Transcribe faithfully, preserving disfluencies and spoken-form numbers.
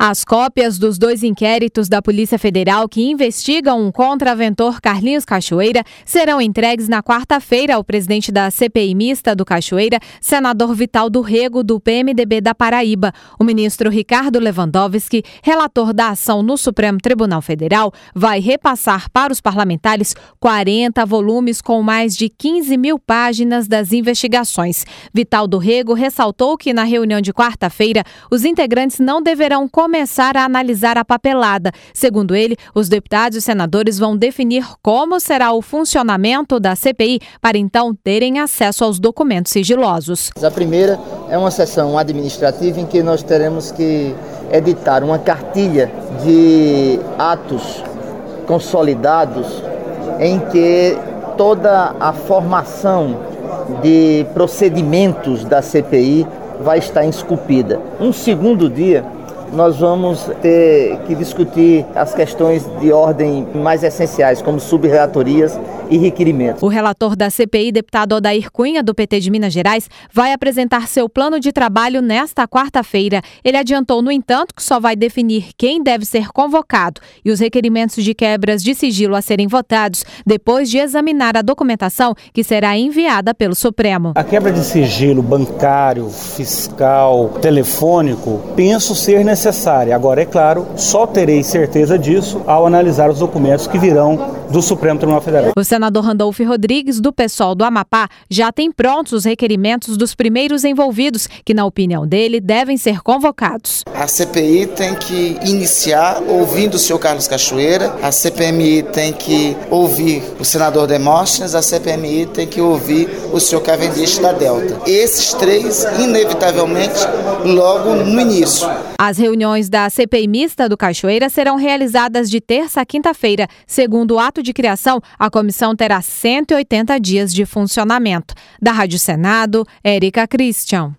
As cópias dos dois inquéritos da Polícia Federal que investigam o contraventor Carlinhos Cachoeira serão entregues na quarta-feira ao presidente da C P I mista do Cachoeira, senador Vital do Rego, do P M D B da Paraíba. O ministro Ricardo Lewandowski, relator da ação no Supremo Tribunal Federal, vai repassar para os parlamentares quarenta volumes com mais de quinze mil páginas das investigações. Vital do Rego ressaltou que na reunião de quarta-feira, os integrantes não deverão começar a analisar a papelada. Segundo ele, os deputados e senadores vão definir como será o funcionamento da C P I para então terem acesso aos documentos sigilosos. A primeira é uma sessão administrativa em que nós teremos que editar uma cartilha de atos consolidados em que toda a formação de procedimentos da C P I vai estar esculpida. Um segundo dia, nós vamos ter que discutir as questões de ordem mais essenciais, como subrelatorias e requerimentos. O relator da C P I, deputado Odair Cunha, do P T de Minas Gerais, vai apresentar seu plano de trabalho nesta quarta-feira. Ele adiantou, no entanto, que só vai definir quem deve ser convocado e os requerimentos de quebras de sigilo a serem votados depois de examinar a documentação que será enviada pelo Supremo. A quebra de sigilo bancário, fiscal, telefônico, penso ser necessária. Agora, é claro, só terei certeza disso ao analisar os documentos que virão do Supremo Tribunal Federal. O senador Randolfo Rodrigues, do PSOL do Amapá, já tem prontos os requerimentos dos primeiros envolvidos, que, na opinião dele, devem ser convocados. A C P I tem que iniciar ouvindo o senhor Carlos Cachoeira, a C P M I tem que ouvir o senador Demóstenes, a C P M I tem que ouvir o senhor Cavendish da Delta. Esses três, inevitavelmente, logo no início. As reuniões da C P I mista do Cachoeira serão realizadas de terça a quinta-feira. Segundo o ato de criação, a comissão terá cento e oitenta dias de funcionamento. Da Rádio Senado, Érica Christian.